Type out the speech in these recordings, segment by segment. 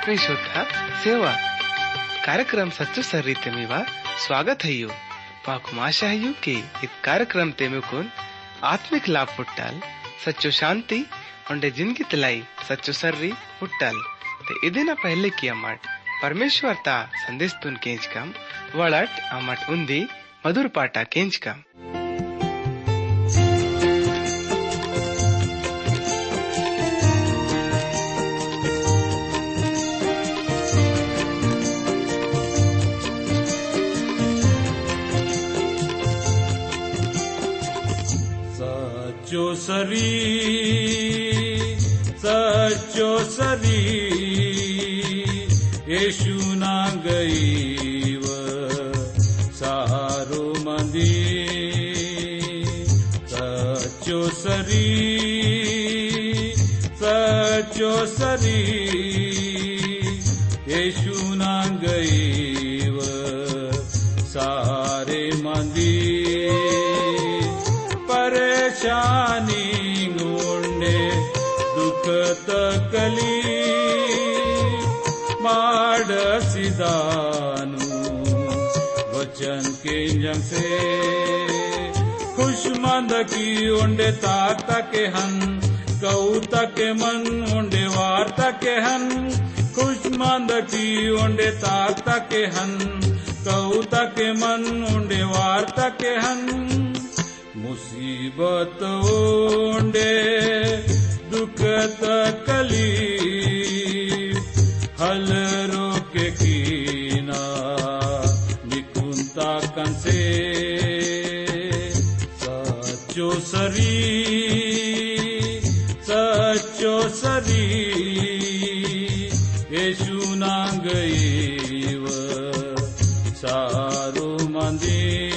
आत्मीय श्रोता सेवा कार्यक्रम सच्चो सर्री तेमीवा स्वागत है यू माकु आशा है यू कि इस कार्यक्रम तेमुकुन आत्मिक लाभ पुट्टाल सच्चो शांति उंडे जिंदगी तलाई सच्चो सर्री पुट्टाल ते इदिना पहले की अम्मट परमेश्वर ता संदेश तुन केंचकम वड़ट अम्मट उंदी मधुर पाटा केंचकम सच्चो सरी येशू ना गईव सारो मंदी सच्चो सरी येशू ना गईव सारे मंदी परेशानी तकली माडसिदानु वचन के जंग से खुशमंद की उंडे ताता के हन कौता के मन उंडे वार्ता के हन खुशमंद की उंडे ताता के हन कौता के मन उंडे वार्ता के हन मुसीबत उंडे दुख तकली हल रोके कीना निकुंता कंसे सच्चो सरी येशू ना गईव सारो मंदी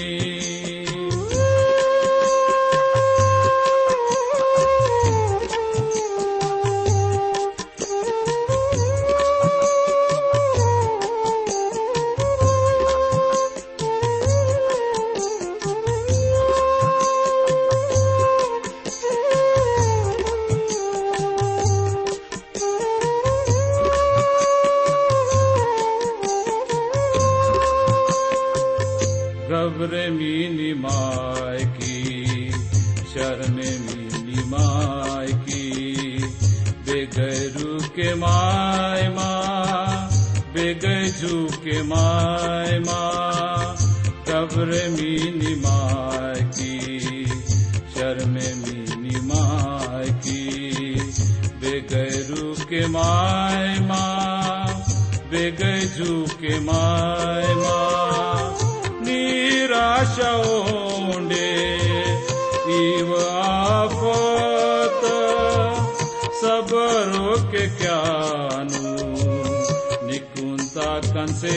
घबरे मीनी माय की शर्मे मीनी माय की बेगैरू के माय माँ बेगैजू के माय माँ घबरे मीनी माय की शर्मे मीनी माय की बेगैरू के माय माँ बेगैजू के माय माँ निराशोंडे इव आफत सबरो के क्यानु निकुंता कंसे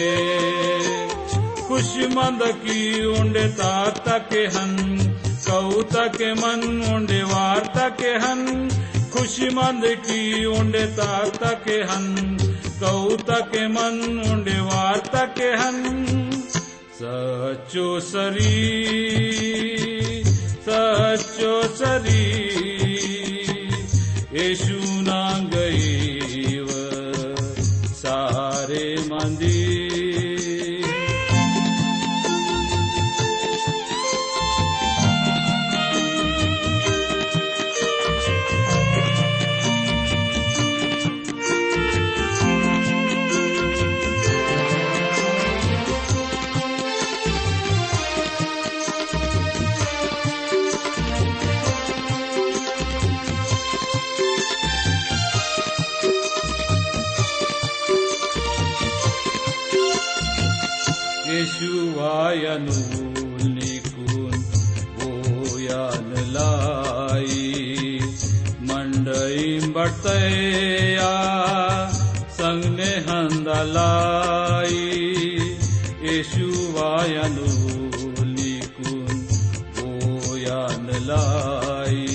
खुशमंद की उंडे ताता के हन कौता के मन उंडे वार्ता के हन खुशमंद की उंडे ताता के हन कौता के मन उंडे वार्ता के हन सच्चो सरी येशू ना गईव सारे मंदी येशुवायनु निकुन वोयान लाई मंडई बटया संगने हंदलाई येशुवायनु निकुन वोयान लाई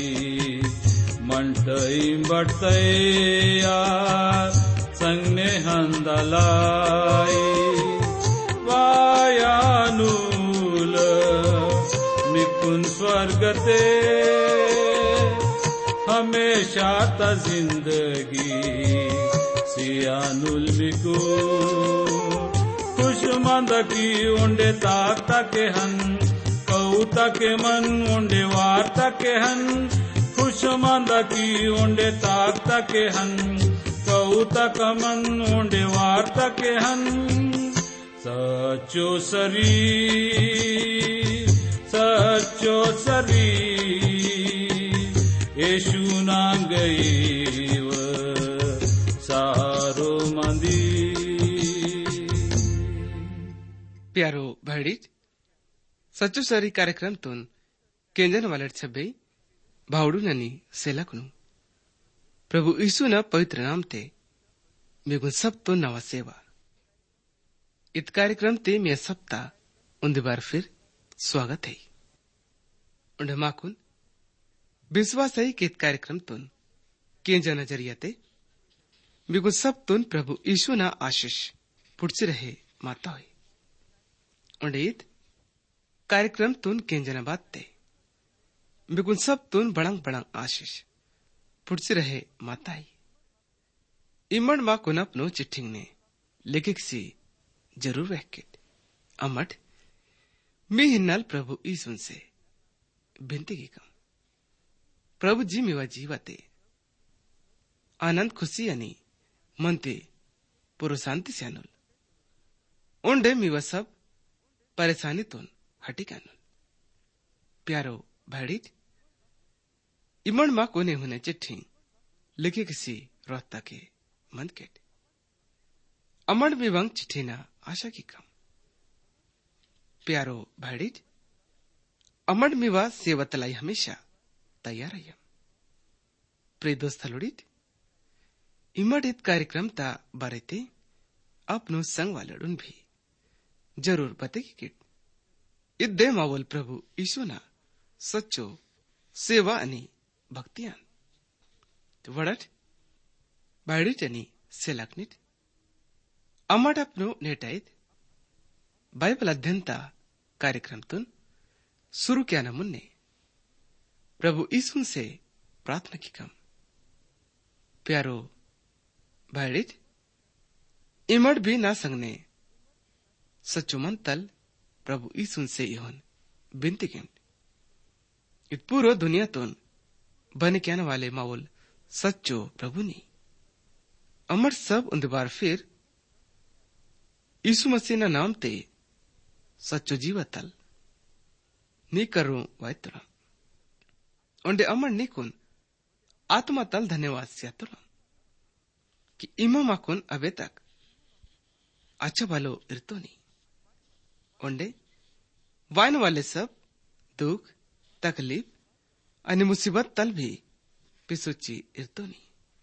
मंडई बटया संगने हंदलाई वायानुल मिकुन स्वर्गते हमेशा ता जिंदगी सियानुल बिकू खुशमंद की उंडे ताक के हन कौता के मन उंडे वार्ता के हन खुशमंद की उंडे ताक के हन कौता का मन उंडे वार्ता के हन सच्चो शरीर यीशु ना गई सारो मंदिर। प्यारो भैडीज सच्चो सरी कार्यक्रम तुन केंजन वाले छब्बे भावड़ू ननी सेलकनु प्रभु यीशु न पवित्र नाम ते मेगुन सब तो नवा सेवा इत कार्यक्रम ते मैं सप्ताह उन्दी बार फिर स्वागत है उन्हें माकुन विश्वास है कि इत कार्यक्रम तुन केंजा नजरिया ते मेगुन सब तुन प्रभु यीशु न आशीष पुड़से रहे माता हुई उन्हें इत कार्यक्रम तुन केंजना बात ते मेगुन सब तुन बड़ंग बड़ंग आशीष पुड़से रहे माता ही इमड़ माँ कुन अपनो चिट्ठिंग ने लेखक सी जरूर वहकित अमठ मी हिन्नल प्रभु ईसुन से बिनती की कम प्रभु जी मेवा जीवते आनंद खुशी यानी मनते पुरो शांति से अनुल उन्डे मेवा सब परेशानी तुन हटी कानुल प्यारो भैडीज इमड़ माँ कोने होने चिट्ठी लिखे किसी रोहता के मंदकेट अमड़ विवंग चिट्ठी ना आशा की कम प्यारो भैडीज अमड़ मिवा सेवतलाई हमेशा तैयार है प्रिय दोस्त हलुड़ीज इमड़ इत कार्यक्रम ता बारेते अपनो संग वालड़ुन भी जरूर बतेगी किट इद्दे मावल प्रभु यीशु ना सच्चो सेवा अनि भक्तियान वड़ट बायडीट अनि सेलाकनिट अमड़ अपनो नेटाइत बाइबल अध्ययनता कार्यक्रम तुन शुरू किया न मुन्ने प्रभु यीशु से प्रार्थना की कम प्यारो बायडीट इमड़ भी ना संगने सच्चो मन तल प्रभु यीशु से योन बिनती किंट इत पूरो दुनिया तुन बने क्या वाले मावल सच्चो प्रभु नी अमर सब उन बार फिर यीशु मसीह ना नाम ते सच्चो जीवतल नी करूं वायतुरा उन्डे अमर निकुन आत्मा तल धन्यवाद सियातुरा कि इमा माकुन अबे तक अच्छा भालो इरतो नी उन्डे वाइन वाले सब दुख तकलीफ अनि मुसीबत तल भी पिसुची इरतो नी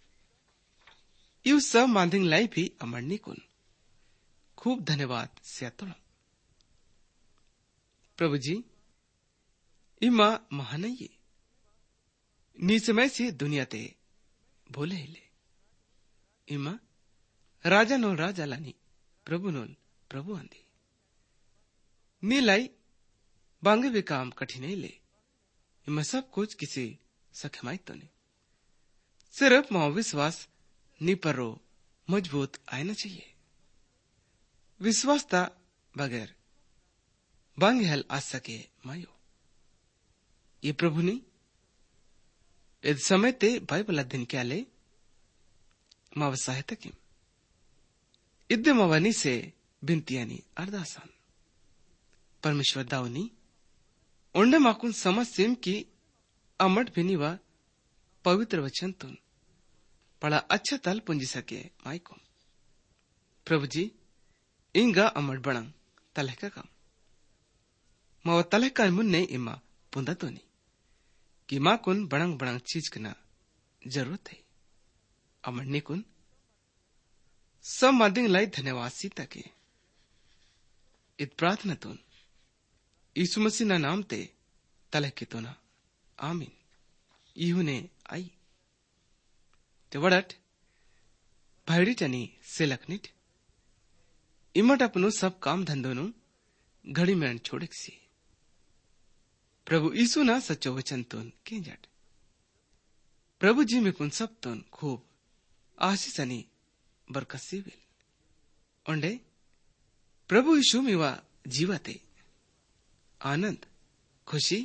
यू सब मांधिंग लाई भी अमर निकुन खूब धन्यवाद सियातुरा प्रभु जी इमा महानये नी समय से दुनिया ते भोले हिले इमा राजा नोल राजा लानी प्रभु नोल प्रभु अंदी नी लाई बांगे भी काम कठिन ले इमा सब कुछ किसी सखमाई तो नहीं सिर्फ मां विश्वास नी परो मजबूत आना चाहिए विश्वासता बगैर बांगे हल आ सके मायो ये प्रभु ने इस समय ते बाइबल अध्ययन क्या ले माव सहायता की इद्दे मवानी से बिनतियानी अरदासान परमेश्वर दावनी उन्डे माकुन समझ सेम की अमट भिनी व पवित्र वचन तुन बड़ा अच्छा तल पुंजी सके माइको प्रभु जी इंगा अमट बड़ंग तलहका काम माव तलहका मुन्ने इमा पुंदा तो नहीं कि माँ कुन बड़ंग बड़ंग चीज कना जरूरत है अमरने कुन सब मादिंग लाई धन्यवाद सीता के इत प्रार्थना तुन यीशु मसीह ना नाम ते तलह के तो ना आमीन यहू ने आई ते वड़ट भाईडी चनी सेलकनिट इमट अपनो सब काम धंधोनु घड़ी में छोड़क सी प्रभु यीशु ना सच्चो वचन तुन के जट प्रभु जी में कुन सब तुन खूब आशीष अनि बरकसी वेल ओंडे प्रभु यीशु मीवा जीवते आनंद खुशी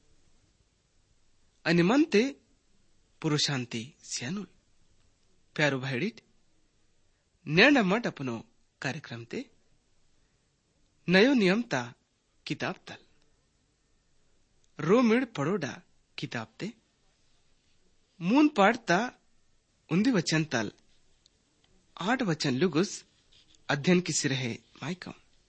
आणि मनते पुरो शांती स्यानुल प्यारो भाईडीट निर्णय मट अपनो कार्यक्रम ते नयो नियमता किताब तल रोमिड पड़ोडा किताब ते मून पाड़ता उन्दी वचन तल 8 वचन लुगुस अध्ययन की सिरहे माइकम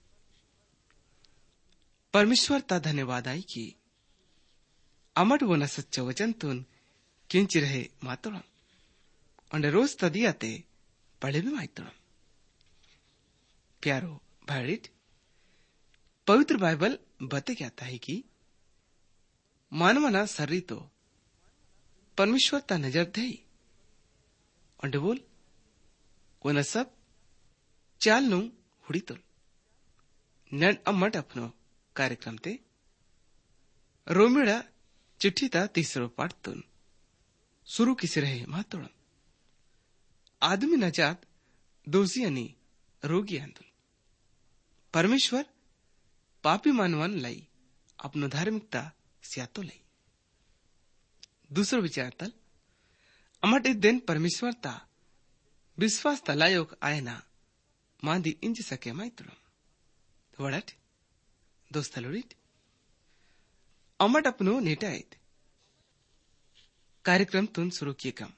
परमेश्वर ता धन्यवाद आई की अमट वो न सच्चा वचन तुन किंच रहे मातोड़म और रोज तदियाते पढ़े भी माइतोड़म प्यारो भाड़िट पवित्र बाइबल बते कहता है कि मानवना सर्री तो परमेश्वर ता नजर दे और बोल वो न सब चाल नु हुड़ी तोल नड अम्मट अपनो कार्यक्रम ते रोमिड़ा चिट्ठी ता तीसरो पाठ तुन शुरू किसी रहे मातोड़म आदमी नजात दोषी अनि रोगी अंदुल परमेश्वर पापी मानवन लाई अपनो धार्मिकता स्यातो लाई दूसरो विचार तल अमट इस दिन परमेश्वर ता विश्वास तलायोग आयना मांदी इंज सके माइतुड़म वड़ट दोस्तलोड़िट अमट अपनो नेटायत कार्यक्रम तुन शुरू किए कम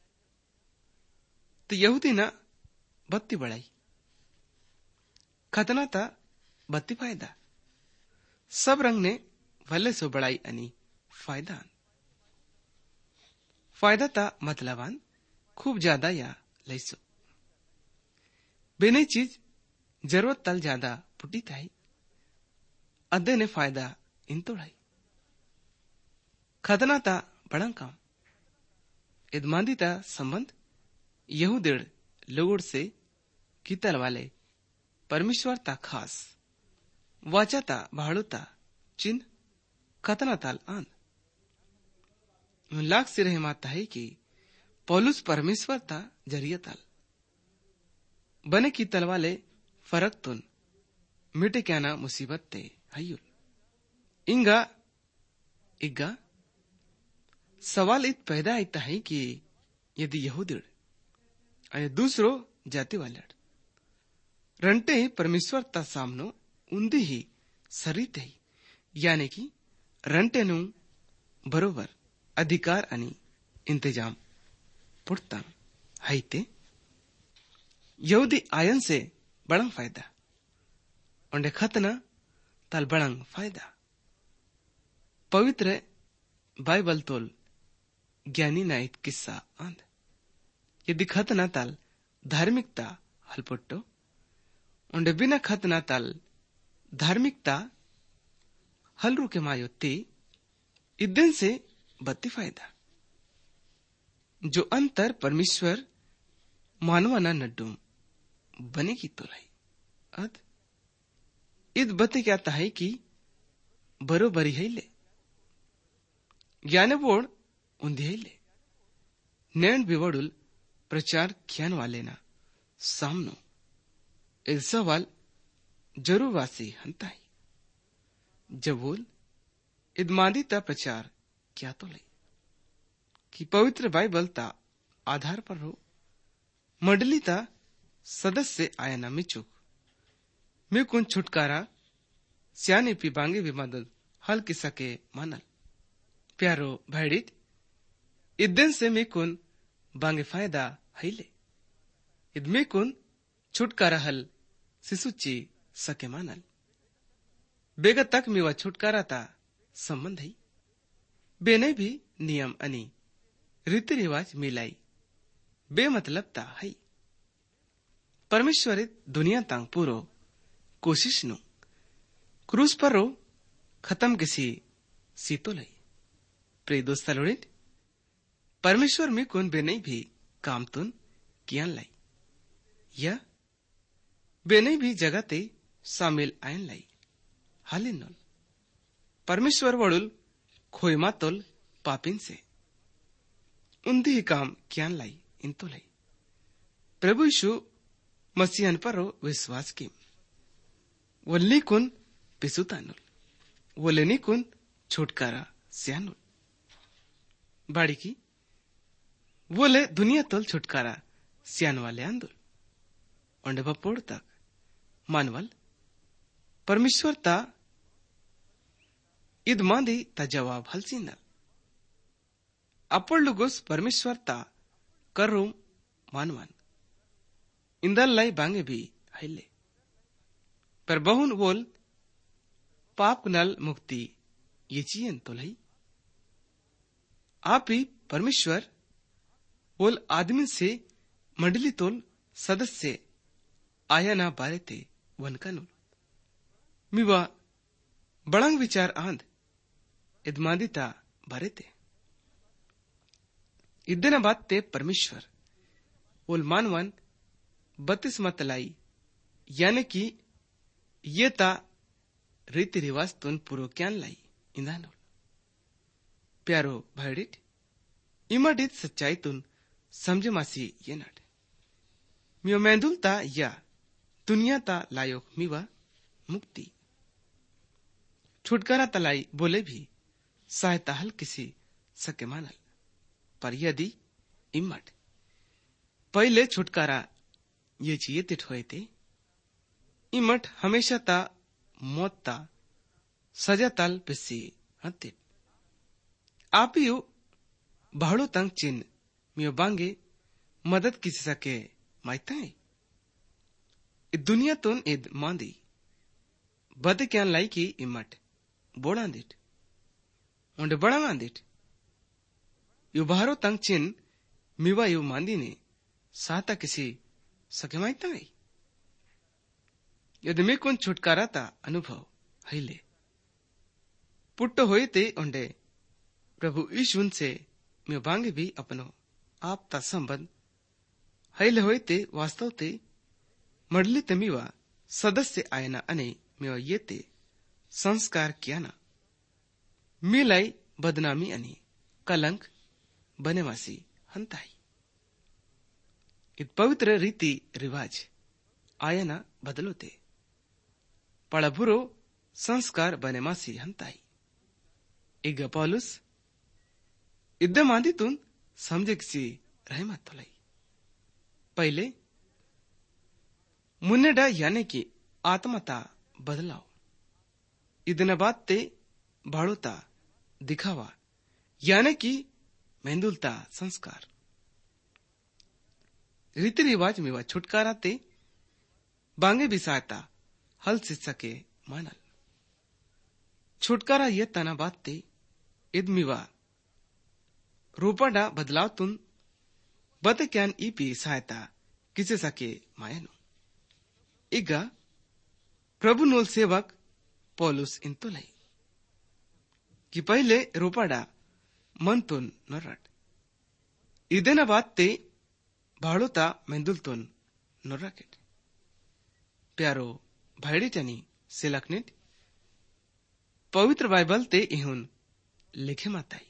तो यहूदी ना बत्ती बढ़ाई खतना ता बत्ती फायदा सब रंग ने भले सो बढ़ाई अनि फायदा ता मतलबान खूब ज्यादा या लैसो बेने चीज जरूरत तल ज्यादा पुटी थाई अद्धे ने फायदा इन तोड़ाई खतना ता बड़ा काम इदमांदी ता संबंध यहूदेड़ लोगों से कीतल वाले परमेश्वर ता खास वाचा ता भाड़ो ता चिन्ह खतना ताल आंद लाख से रहे माता है कि पौलुस परमेश्वर ता जरिया ताल बने की तल वाले फरक तुन मिटे क्या ना मुसीबत ते हयुल इग्गा सवाल इत पैदा इतना है कि यदि यहूदी अने दूसरो जाति वाले रंटे परमेश्वर ता सामनो उन्दी ही सरीत है यानी कि रंटे नु बरोबर अधिकार अनि इंतजाम पुड़ता हाइते यहूदी आयन से बड़ंग फायदा और खतना ताल बड़ंग फायदा पवित्र बाइबल तोल ज्ञानी नाइट किस्सा आंद यदि खतना ताल धार्मिकता हलपुट्टो और बिना खतना ताल धार्मिकता हलरू के मायोती इदन से बत्ती फायदा जो अंतर परमेश्वर मानवाना नड्डूम बने की तो लाई अद इद बते क्या है कि बरोबरी है ले ज्ञान बोर्ड उन्दी है ले नैन बिवड़ुल प्रचार ख्यान वाले ना सामनो इस सवाल जरूर वासी हंता है जब बोल इदमादी ता प्रचार क्या तो ले कि पवित्र बाइबल ता आधार पर हो मंडली ता सदस्य आया ना मिचुक मैं कुन छुटकारा स्याने पिबांगे भी मदद हल की सके मानल प्यारो भाईडित इदन से मैं कुन बांगे फायदा हईले इद में कुन छुटकारा हल सिसुची सके मानल बेगा तक मेवा छुटकारा ता संबंध है बेने भी नियम अनि रीति रिवाज मिलाई बेमतलब ता है परमेश्वर दुनिया तांग पूरो कोशिश नु क्रूस पर रो खत्म किसी सीतो लाई प्रिय दोस्त लोड़ित परमेश्वर में कौन बेने भी काम तुन कियान लाई या बेने भी जगते शामिल आयन लाई हालिन नोल परमेश्वर वड़ुल खोई मातोल पापिन से उन्दी ही काम कियान लाई इंतो लाई प्रभु यीशु मसीहनपरो विश्वास की वल्लीकुन पिसुतानुल वोलेनिकुन छुटकारा स्यानुल बाड़ी की वोले दुनिया तोल छुटकारा स्यान वाले आंदुल ओंडे बपोड़ तक मानवल परमेश्वर ता इद मांदी ता जवाब हलसीनल अपोळुगोस परमेश्वर ता करूम मानवन इंदल लाई बांगे भी हईले पर बहुन वोल पाप नल मुक्ति ये चीन तो लई आप ही परमेश्वर वोल आदमी से मंडली तोल सदस्य आया ना बारे थे वनकनुल मिवा बड़ंग विचार आंद इदमादिता बारे थे इद्दना बात ते परमेश्वर वोल मानवन 32 मतलाई यानी कि ये ता रीति रिवाज तुन पुरो क्यान लाई इंदानो प्यारो भाईडिट इमाडित सच्चाई तुन समझे मासी ये नट मियो मेंदुल ता या दुनिया ता लायोक मिवा मुक्ति छुटकारा तलाई बोले भी सहायता हल किसी सके मानल पर यदि इमट पहले छुटकारा ये चाहिए तिट हुए थे इमट हमेशा ता मौत ता सजा तल पिस्सी हतिट आप यू बाहड़ो तंग चिन्ह मियो बांगे मदद किसी सके मायता है दुनिया तुन इद मांदी बद क्या लाई की इमट बोड़ा दिट उन्हें बड़ा दिट यू बाहरो तंग चिन्ह मिवा यू मांदी ने साता किसी सके मायता है यदि मैं कौन छुटकारा ता अनुभव हईले पुट्टो होए ते उन्हें प्रभु यीशुन से मैं बांगे भी अपनो आप ता संबंध हईले होए ते वास्तव ते मडली तमीवा सदस्य आयना अने मैं ये ते संस्कार किया ना मिलाई बदनामी अने कलंक बनेवासी हंताई इत पवित्र रीति रिवाज आयना बदलोते पड़बुरो संस्कार बनेमासी हंताई इग पौलुस इद्दे मांदी तुन समझे किसी रहमत तोलाई पहले मुन्नेडा यानी कि आत्मता बदलाव इदन बात ते भाड़ोता दिखावा यानी कि मेंदुलता संस्कार रीति रिवाज में वह छुटकारा ते बांगे भी सहायता हल से सके मानल छुटकारा ये तना बात ते इदमिवा रूपाडा बदलाव तुन बत क्यान ईपी सहायता किसे सके मायनो इगा प्रभु नोल सेवक पौलुस इंतो लाई कि पहले रूपाडा मन तुन नरट इदेना बात ते भाड़ोता मेंदुलतोन नोराकेट प्यारो भाईडिटनी सिलकनिट पवित्र बाइबल ते इहुन लिखे माताई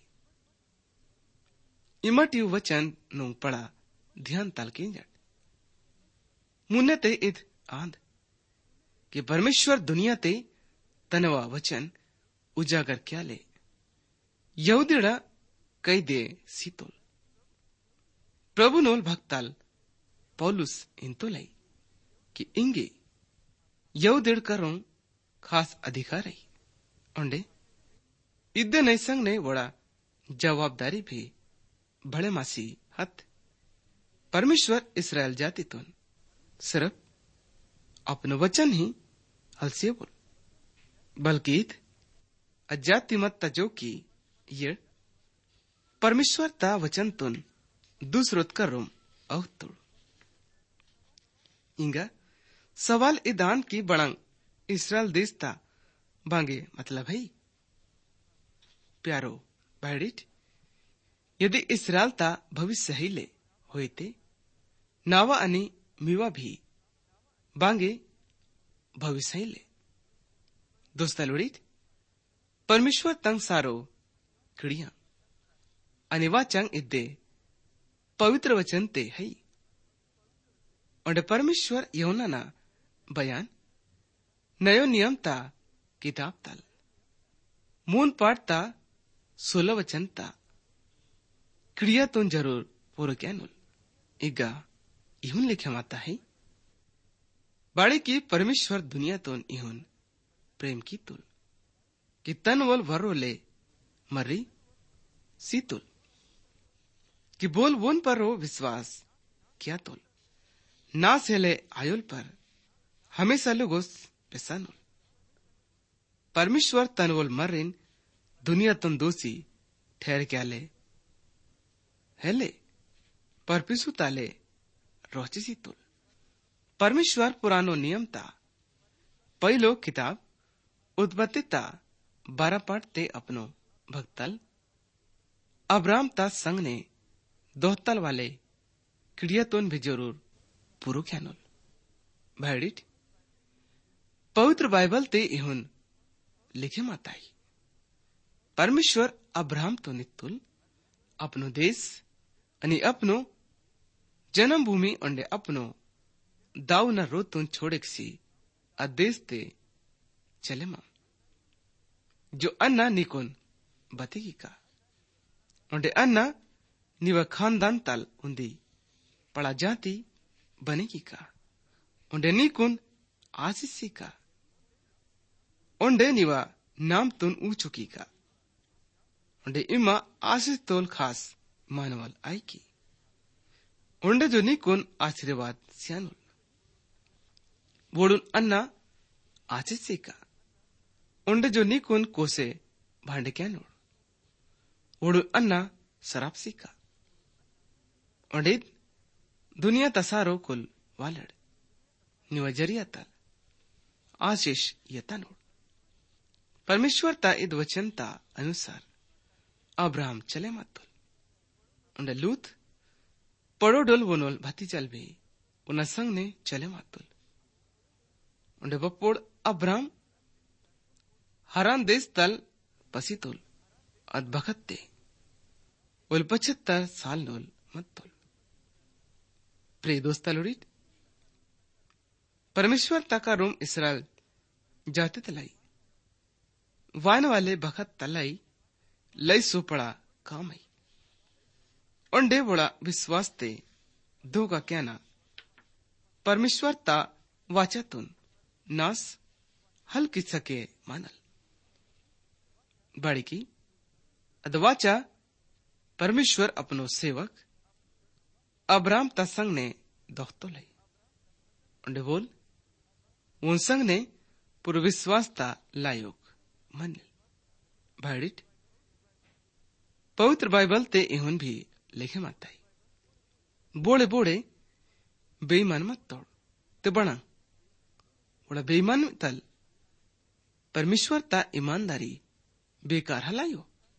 इमट यू वचन नु पड़ा ध्यान तालके जट मुन्ने ते इद आंद कि परमेश्वर दुनिया ते तनवा वचन उजागर क्या ले यहूदीड़ा कई दे सीतोल प्रभु नोल भक्ताल पौलुस इंतो लाई कि इंगे यहूदीड़ करों खास अधिकार है ओंडे इद्दे नैसंग ने वड़ा जवाबदारी भी बड़े मासी हत परमेश्वर इस्राएल जाति तुन सिर्फ अपने वचन ही हलसे बोल बल्कि अजाति मत तजो की ये परमेश्वर ता वचन तुन दूसरोत करूम अवतुड़ इंगा सवाल इदान की बड़ंग इस्राएल देश ता बांगे मतलब है प्यारो भाईडिट यदि इस्राएल ता भविष्य हिले होए ते नावा अनि मीवा भी बांगे भविष्य हिले दोस्ता लोड़ीट परमेश्वर तंग सारो खिड़िया अनिवा चंग इद्दे पवित्र वचन ते है और परमेश्वर यूहन्ना ना बयान नयो नियम ता किताब तल मून पाठता 16 वचन ता क्रिया तो जरूर पूरा ज्ञानुल इगा इहुन लिखे माता है बाड़े की परमेश्वर दुनिया तो इहुन प्रेम की तुल कि तन वोल वर्रो ले मर्री सीतुल कि बोल वोन पर रो विश्वास क्या तुल ना सेले आयुल पर हमेशा लोगोस पेसानुल परमेश्वर तन वोल मर्रिन दुनिया तुम दोषी ठहर क्या ले हेले पर पिसु ताले रोची सी तुल परमेश्वर पुरानो नियम ता पहलो किताब उत्पत्ति ता 12 पाठ ते अपनो भक्तल अब्राम ता संग ने दोहतल वाले क्रियातोन भी जरूर पूरो ख्यानुल भाईडिट पवित्र बाइबल ते इहुन लिखे माताई परमेश्वर अब्राम तो नित्तुल अपनो देश अनि अपनो जन्म भूमि अंडे अपनो दाऊ न रोतुन छोड़ेक्सी अदेश ते चले मा जो अन्ना निकोन बतेगी का अंडे अन्ना निवा खानदान तल उन्दी पड़ा जाती बनेगी का अंडे निकुन आशीषी का अंडे निवा नाम तुन ऊंचुकी का अंडे इमा आशीष तोल खास मानवल आई की अंडे जो निकुन आशीर्वाद सियानुल बोडुन अन्ना आशीषी का अंडे जो निकुन कोसे भांडे क्या नोड़ ओडुन अन्ना सरापसी का अंडे दुनिया तसारो कुल वालड़ निवजरिया तल आशीष यता नोड़ परमेश्वर ता इद वचन ता अनुसार अब्राहम चले मातुल अंडे लूत पड़ोडोल वनोल भतीजल भी उन संग ने चले मातुल अंडे बपोड़ अब्राहम हरान देश तल पसीतुल अद भगत्ते उल 75 साल नोल मत्तुल प्रिय दोस्तलोड़ीट परमेश्वर ताका रोम इसराइल जाते तलाई वान वाले भगत तलाई लई सोपड़ा काम है अंडे बड़ा विश्वास ते दो का क्या ना परमेश्वर ता वाचा तुन नास हल की सके मानल बड़ी की अदवाचा परमेश्वर अपनो सेवक अब्राम ता संग ने दोस्तो लाई अंडे बोल उन संग ने पूर्व विश्वास ता लायोग मन भाड़िट पवित्र बाइबल ते इहुन भी लिखे माताई बोले बोले बेईमान मत तोड़ ते बना बड़ा बेईमान तल परमेश्वर ता ईमानदारी बेकार हलायो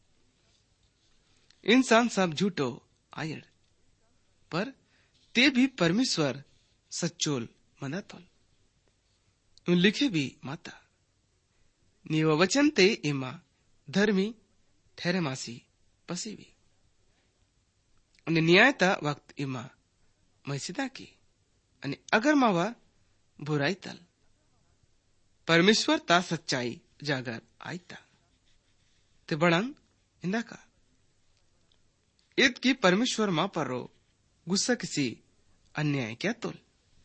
इंसान सब झूठो आयड़ पर ते भी परमेश्वर सच्चोल मनातोल उन लिखे भी माता नीव वचन ते इमा धर्मी ठहरे मासी पसीवी અને ન્યાયતા વખત એમાં મૈસીદા की અને अगर मावा बुराई तल परमेश्वर ता सच्चाई जागर आईता ते बड़ंग इंदा का ईद की परमेश्वर मां पर रो गुस्सा किसी अन्याय क्या तोल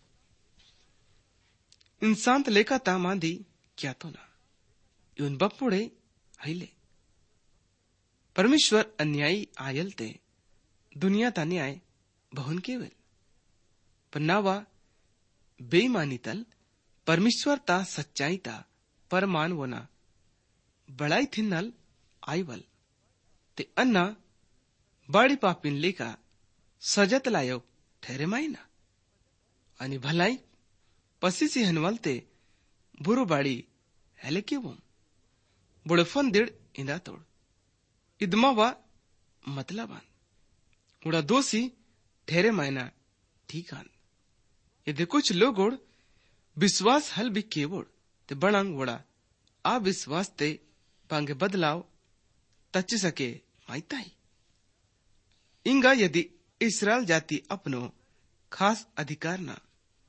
इंसान लेका ता मांदी क्या तो ना यून बपुड़े हिले परमेश्वर अन्यायी आयल ते दुनिया ता न्याय बहुन केवल पर नावा बेईमानी तल परमेश्वर ता सच्चाई ता परमान वना बड़ाई थिन्नल आईवल ते अन्ना बाड़ी पापिन लेका सजत लायोग ठहरे माईना आणि भलाई पसीसी हनवलते बुरो बाड़ी हेले केवम बुड़े फन दिड़ इंदा तोड़ इदमावा मतलबान उड़ा दोषी ठहरे मायना ठीक आन यदि कुछ लोगोड़ विश्वास हल भी केवोड़ ते बड़ंग वड़ा आ विश्वास ते पांगे बदलाव तच्ची सके मायता ही इंगा यदि इसराइल जाति अपनो खास अधिकार ना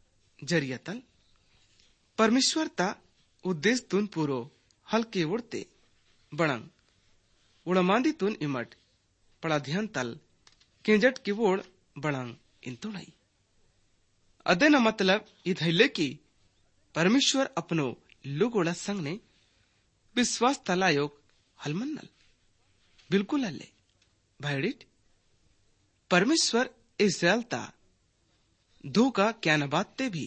जरियतल परमेश्वरता उद्देश तुन पूरो हल्के उड़ते बड़ंग उड़मांदी इमट पड़ा ध्यान तल केंजट की वोड़ बड़ंग इंतुड़ाई अदे न मतलब इधैले की परमेश्वर अपनो लुगोड़ा संग ने विश्वास तलायोग हलमन्नल बिल्कुल अल्ले भाईडिट परमेश्वर इस्राएल ता धोखा क्या न बातते भी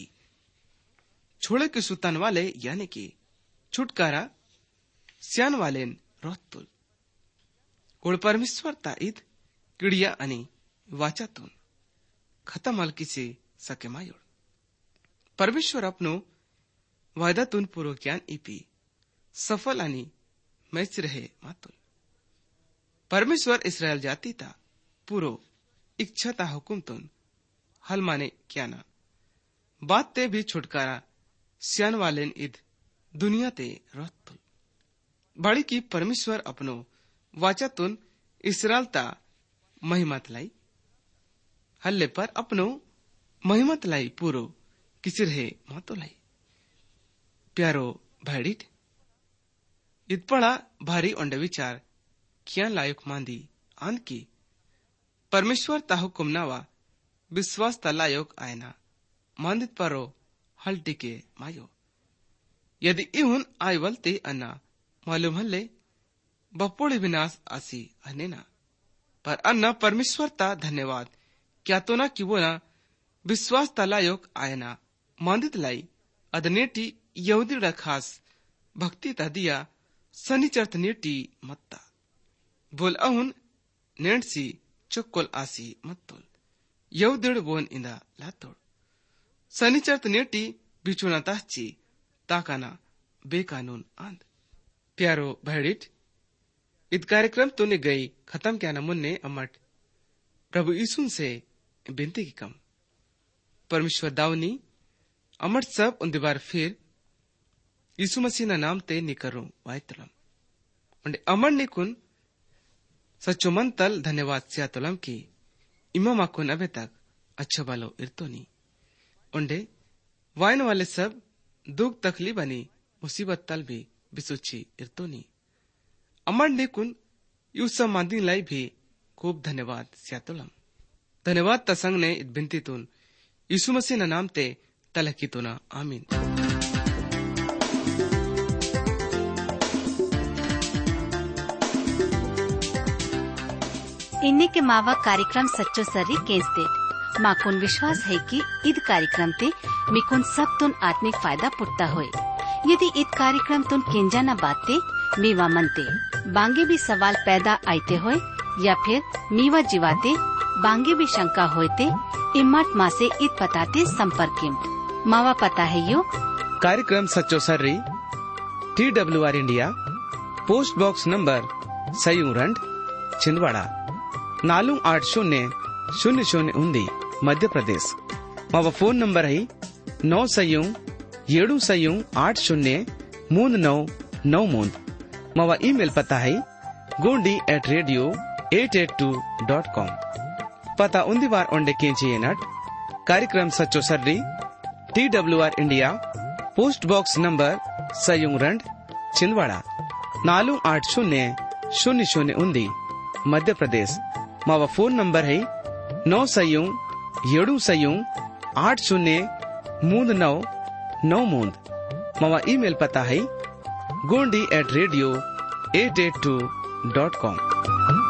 छोड़े के सुतन वाले यानी कि छुटकारा स्यान वाले रोतुल कोड परमेश्वर ता ईद किड़िया अनि वाचातून खत्म हल्की से सके मायोड परमेश्वर अपनो वायदातून पूरो ज्ञान इपी सफल अनि मैच रहे मातुल परमेश्वर इस्राएल जाती ता पूरो इच्छा ता हुकुम तुन हल माने क्या ना बात ते भी छुटकारा स्यान वालेन इद दुनिया ते रोतुल बड़ी की परमेश्वर अपनो वाचातुन इस्राएल ता महिमत लाई हल्ले पर अपनो महिमत लाई पूरो किसी रहे मातो लाई प्यारो भाईडिट इत पड़ा भारी ओंडे विचार क्या लायक मांदी आन की परमेश्वर ता हुकुम नावा विश्वास ता लायक आयना मांदित परो हल टिके मायो यदि इहुन आय वलते अन्ना मालूम हल्ले बपोड़े विनाश आसी अनेना पर अन्ना परमेश्वर ता धन्यवाद क्या तो ना कि वो ना विश्वास ता लायक आयना मांदित लाई अदनेटी यहूदी खास भक्ति ता दिया सनिचर्त नेटी मत्ता बोल अहुन नेंडसी चुक्कोल आसी मत्तोल यहूदी बोन इंदा लातोड़ सनिचर्त नेटी बिचुना ताची ताकाना बेकानून आंद प्यारो भैडिट इत कार्यक्रम तूने गई खत्म क्या न मुन्ने अमट प्रभु यीशु से बिनती की कम परमेश्वर दावनी अमट सब उन बार फिर यीशु मसीह ना नाम ते निकरूं वायतलम उन्हें अमर निकुन सच्चो मन तल धन्यवाद सियातुलम की इमाम अकुन अबे तक अच्छा बालो इर्तोनी उन्हें वायन वाले सब दुख तकलीफ बनी मुसीबत तल भी बिसुची इर्तोनी अमर निकुन यूसम मांदिन लाई भी खूब धन्यवाद सियातुलम धन्यवाद तसंग ने इत बिनती तुन यीशु मसीह ना नाम ते तलकी तुना आमीन इन्ने के मावा कार्यक्रम सच्चो सर्री केस दे माकुन विश्वास है कि ईद कार्यक्रम ते मिकुन सब तुन आत्मिक फायदा पुट्टा होए यदि ईद कार्यक्रम तुन केंजा न बाते मीवा मनते बांगे भी सवाल पैदा आते होए या फिर मीवा जीवाते बांगे भी शंका होते इम्मत माँ से ईद पताते संपर्क मावा पता है यो कार्यक्रम सच्चो सर्री TWR India post box number सयूरंड छिंदवाड़ा 4800 मध्य प्रदेश मावा फोन नंबर है 9 मावा ईमेल पता है gondi@radio882.com पता उन्दी बार ओंडे केंची नट कार्यक्रम सच्चो सर्री TWR India post box number सयूरंड छिंदवाड़ा 4800 मध्य प्रदेश मावा फोन नंबर है 9 मावा ईमेल पता है gondi@radio882.com